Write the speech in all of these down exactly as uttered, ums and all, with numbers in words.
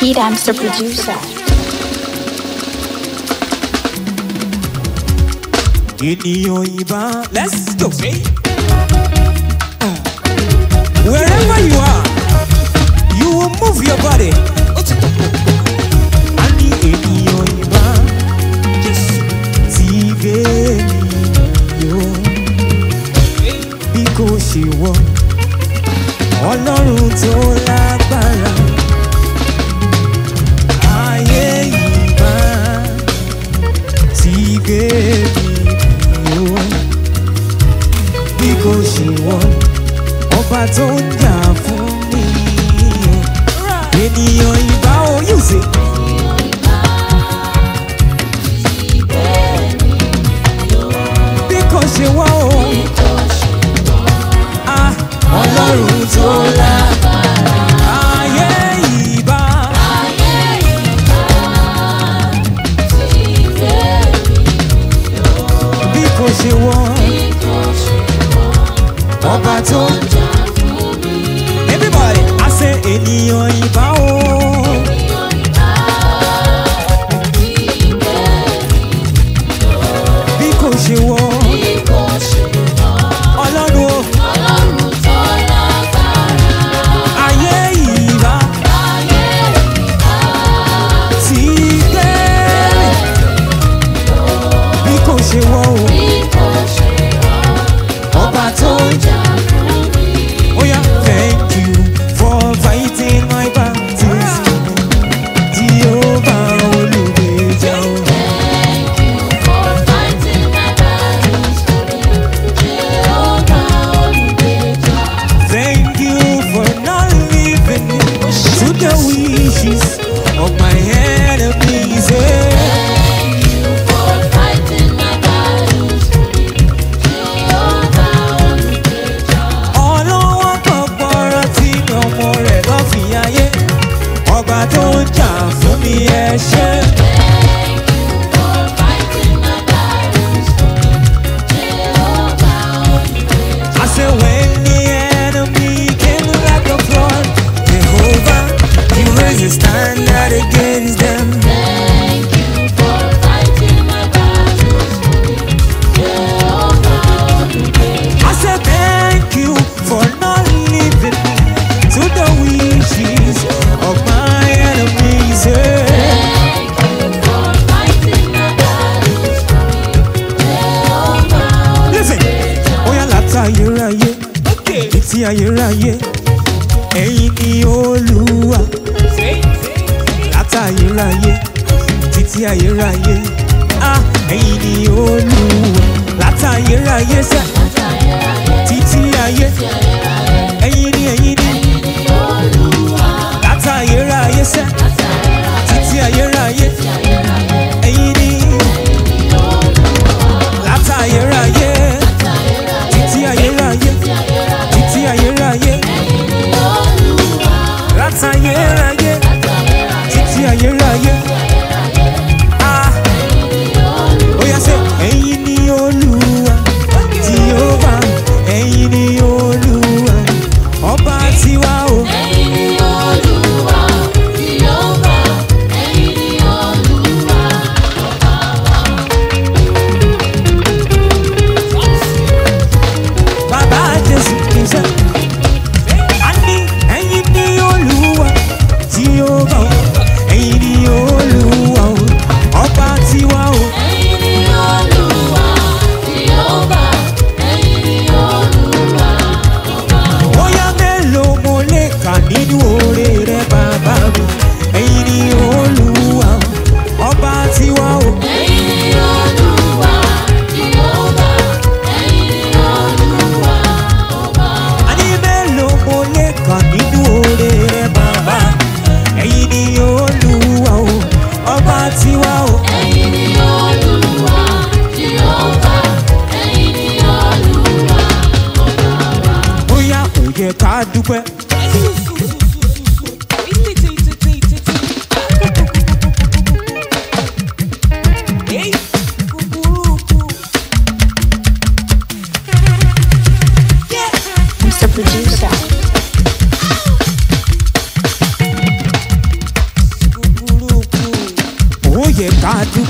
He Dance the producer. Ènìyàn ìbá, let's go. Uh, wherever you are, you will move your body. A ní ènìyàn ìbá, tí gbé mi yó. Bí kò ṣe wọ, Ọlọ́run tó lágbára. Ayé ìbá, tí gbé mi yó. Bí kò ṣe wọ, ọba tó ń jà fún mi. Ènìyàn ìbá o yóò ṣe. Bí kò ṣe wọ o. Ah, Ọlọ́run tó lágbára. Ayé ìbá. Bí kò ṣe wọ. Ọba tó ń jà fún mi. Everybody, I say ènìyàn ìbá o. Bí kò ṣe wọ. Ọlọ́run o. Ayé ìbá. Tí gbé. Bí kò ṣe wọ o. Ọba tó ń jà. Oh yeah, thank you for fighting my battles. Jehovah Olùgbèjà. Thank you for fighting my battles for me. Jehovah Olùgbèjà. Thank you for not living to the wishes of my enemies. Thank you for fighting my battles for me. Jehovah Olùgbèjà. Ọlọ́wọ́ gbọ́gbọ́rọ́ tí ọmọ rẹ̀ lọ́ fi ayé. Ọba tó ń jà fún mi ẹ ṣé. Thank you for fighting my battles for me. Jehovah Olùgbèjà. I say when the enemy came like a flood, Jehovah, you raised a standard against them. Thank you for fighting my battles for me. Jehovah Olùgbèjà. I say thank you for not leaving me to the wishes of my enemies. Thank you for fighting my battles for me. Jehovah Listen, Olùgbèjà. ó yá láti ayérayé, títí ayérayé, ẹ̀yin ni Olúwa. Láti ayérayé, títí ayérayé, ah, ẹ̀yin ni Olúwa. Láti ayérayé sẹ́, títí ayé, ẹ̀yin ni ẹ̀yin ni. Láti ayérayé sẹ́, títí ayérayé, ẹ̀yin ni. Láti ayérayé, títí ayérayé, títí ayérayé. Láti ayérayé, títí ayérayé. Ah, ó yá sẹ́, ẹ̀yin ni Olúwa tí ó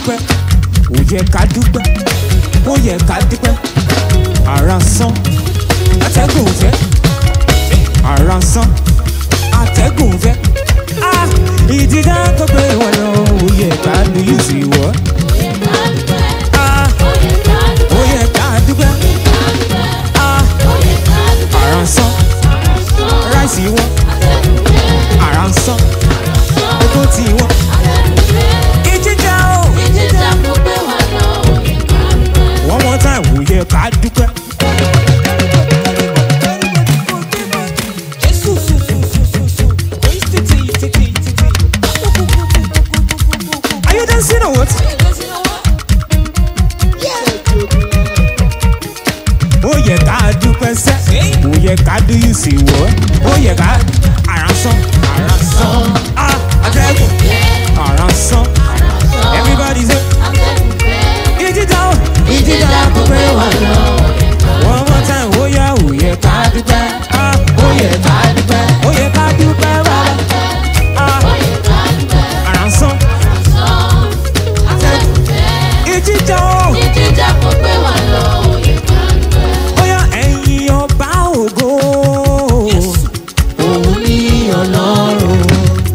dúpẹ́, ó yẹ ká dúpẹ́, ó yẹ ká dúpẹ́. Ara ń sán, atẹ́gùn fẹ́. Ara ń sán, atẹ́gùn fẹ́. Ah, ìdídá tó gbé wọn lọ, ó yẹ ká lu yìí sí wọ́. Ah, ó yẹ ká dúpẹ́. Ah, ara ń sán, ráìsì wọn. Ara ń sán, owó tí wọn. Ìjíjà o. One more time, ó yẹ ká dúpẹ́. Are you dancing or what? Ó yẹ ká dúpẹ́ sẹ́, ó yẹ ká do you see what? Ó yẹ ká ara ń sán, ara ń sán. Ah, atẹ́gùn, ara ń sán. Everybody say, ìjíjà o, ìjíjà kò pé wà lọ. One more time, ó yẹ, ó yẹ ká dúpẹ́. Ah, ó yẹ ká dúpẹ́, ó yẹ ká dúpẹ́ wà. Ah, ara ń sán. Ìjíjà o, ó yẹ ẹ̀yin ọba ògo. Òun ni Ọlọ́run.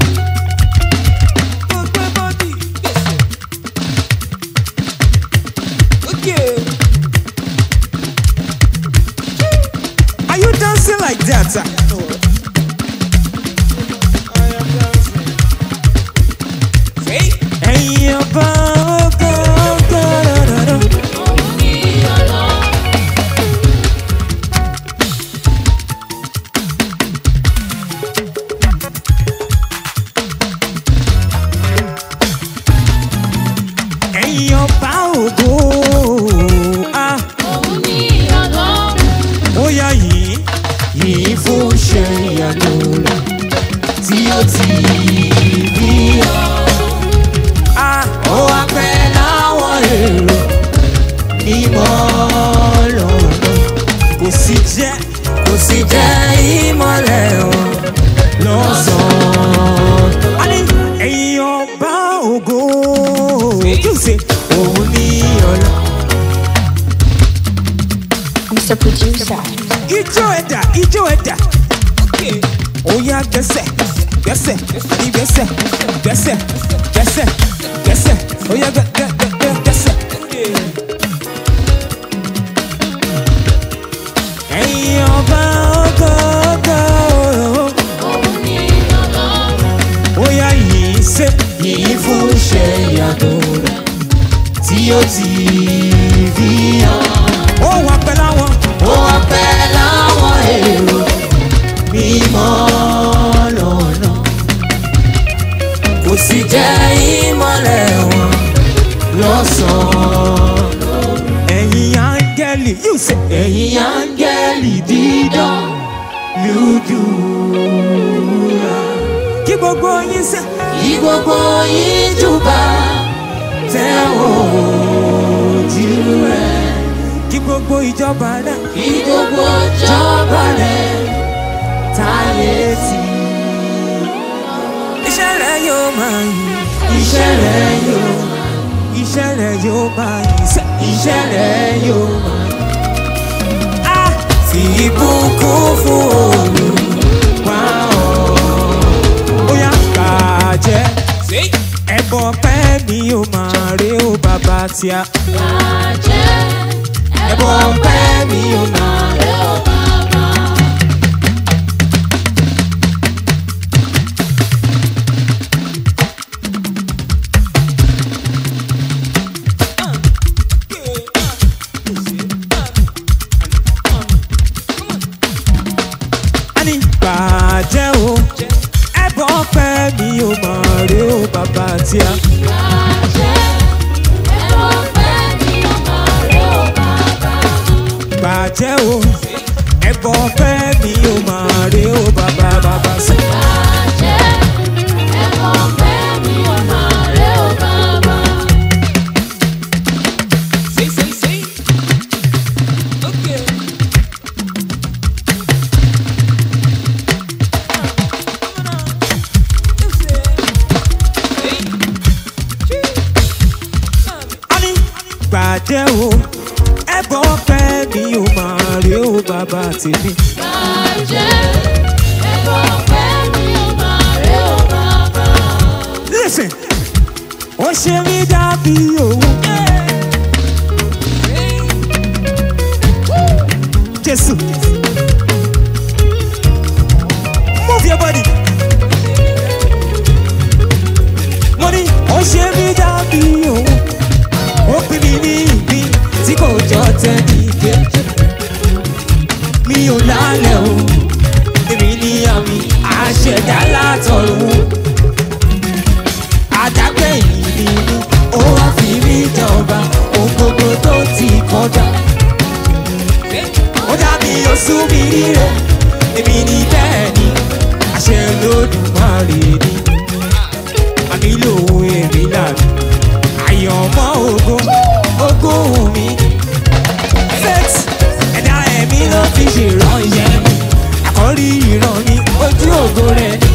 Are you dancing like that? Ẹ̀yin ọba ògo, ògo, ògo. Ẹ̀yin ọba ògo. Ah, ó yá yìí, yìí fún ṣe ìyanu rẹ̀ tí ó ti bí ọ. Ah, ó wá pẹ́ láwọn èrò ìmọ̀ lọ́nà. Kò sì jẹ́, kò sì jẹ́ ìmọ̀lẹ̀ wọn lọ́sàn-án. A ní ẹ̀yin ọba ògo. You say, òun ni ọ̀la. Mister Producer. Ijó ẹ̀dá, ijó ẹ̀dá. Ó yá gbẹ́sẹ̀, gbẹ́sẹ̀, àní gbẹ́sẹ̀, gbẹ́sẹ̀, gbẹ́sẹ̀, gbẹ́sẹ̀. Ó yá gbẹ́ gbẹ́ gbẹ́ gbẹ́ gbẹ́sẹ̀. Ẹ̀yin ọba ògo, ògo. Ó yá yìí ṣe, yìí fún ṣe ìyàtọ̀ rẹ̀ tí ó ti bí ọ. Ó wá pẹ́ láwọn, ó wá pẹ́ láwọn èrò mímọ́ lọ́nà. Kò sì jẹ́ ìmọ̀lẹ̀ wọn lọ́sàn-án. Ẹ̀yin áńgẹ́lì, you say, ẹ̀yin áńgẹ́lì dídán lùdùrà. Kí gbogbo yín sẹ́, kí gbogbo yín júbà tẹ́wọ̀ ojú rẹ̀. Kí gbogbo ìjọba rẹ̀, kí gbogbo ìjọba rẹ̀ táyé tì. Iṣẹ́ rẹ̀ yóò máa yìn, iṣẹ́ rẹ̀ yóò, iṣẹ́ rẹ̀ yóò máa yìn, iṣẹ́ rẹ̀ yóò máa yìn. Ah, fi ìbùkún fún Olúwa o. Ó yá bàjẹ́, ẹbọ pẹ́ mi ò máa rí o bàbá tíá. Ẹbọ pẹ́ mi ò máa rí o bàbá. Ani bàjẹ́ o, ẹbọ pẹ́ mi ò máa rí o bàbá tíá. Bàjẹ́ o, ẹbọ pẹ́ mi ò máa rí o bàbá bàbá sí. dé o ẹbọ pẹ mi ò máa rí o bàbá tèmi. máa jẹ́ ẹbọ pẹ́ mi ò máa rí o bàbá. Listen, ó ṣe mí dàbí òun. Jésù, move your body. Mo ní ó ṣe mí dàbí òun. Ó pín mi ní ìpín tí kò jọ tẹ́ni kejì. Mi ò lálẹ́ o, èmi ní àmì àṣẹ̀dá látọ̀run. Àdágbẹ̀yìn ni mí, ó wá fi mí jọba ohun gbogbo tó ti kọjá. Ó dá mi ó sú mi rírẹ̀, èmi ní bẹ́ẹ̀ ni, àṣẹ Olódùmarè ni. Àmì lòun èmi làbí, àyànmọ́ ògo, ògo mi. Faith, ẹ̀dá ẹ̀mí ló fi ṣèrànṣẹ́ mi, àkọ́rí ìran mi, ojú ògo rẹ̀ ni.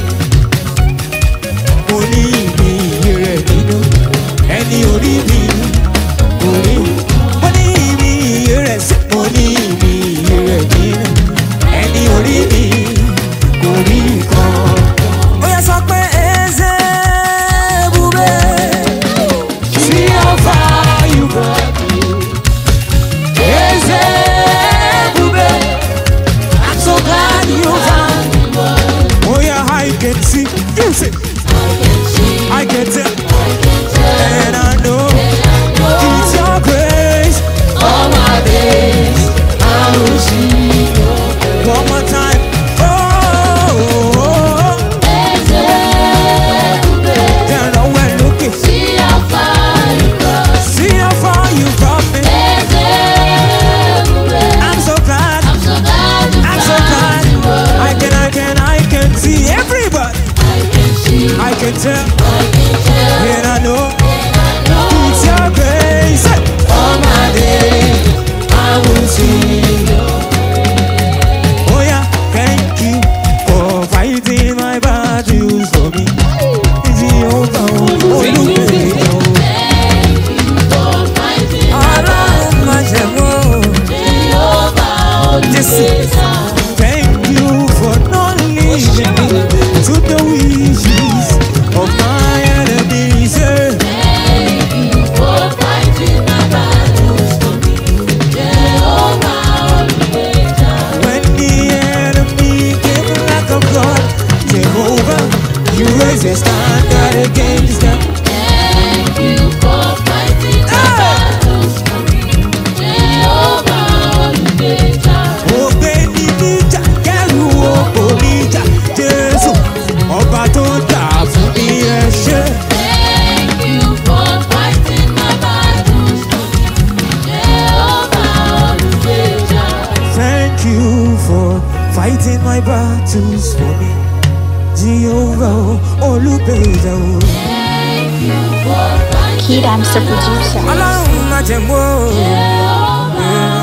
Mo ní ìní iye rẹ̀ nínú, ẹni orí mi, orí mi. Mo ní ìní iye rẹ̀ sí, mo ní ìní iye rẹ̀ nínú, ẹni orí mi, kò rí kan. Ó yẹ sọ pé eze bube, see how far you brought me. Eze bube, I'm so glad you found me. Oh yeah, I can see, you see. I can tell, and I know it's your grace. All my days I will see your face. One more time. Oh, oh, oh. Then I went looking. See how far you brought. See how far you brought me. I'm so glad. I'm so glad you I'm so glad. found me. I can, I can, I can see everybody. I can see, I can tell, I can tell, and I know and I know it's your grace. all my days I will see your Oh yeah, thank you for fighting my battles for me. Jehovah, Olùgbèjà. Thank you for fighting my Ọlọ́run má ṣe mọ́. Jehovah, Olùgbèjà. Thank you for not leaving me to the wishes of my enemies. Thank you for fighting my battles for me. Jehovah, Olùgbèjà. When the enemy came like a flood, Jehovah, you raise a standard against them. Thank you for fighting my battles for me. Jehovah, Olùgbèjà. Ògbé ní níjà, kẹ́rù òkò níjà, Jésù, ọba tó dà fún mi ẹ ṣé. Thank you for fighting my battles for me. Jehovah, Olùgbèjà. Thank you for fighting my battles for me. Jehovah, Olùgbèjà. Thank you for fighting Kid, I'm the producer. Ọlọ́run má jẹ̀ mọ́. Jehovah,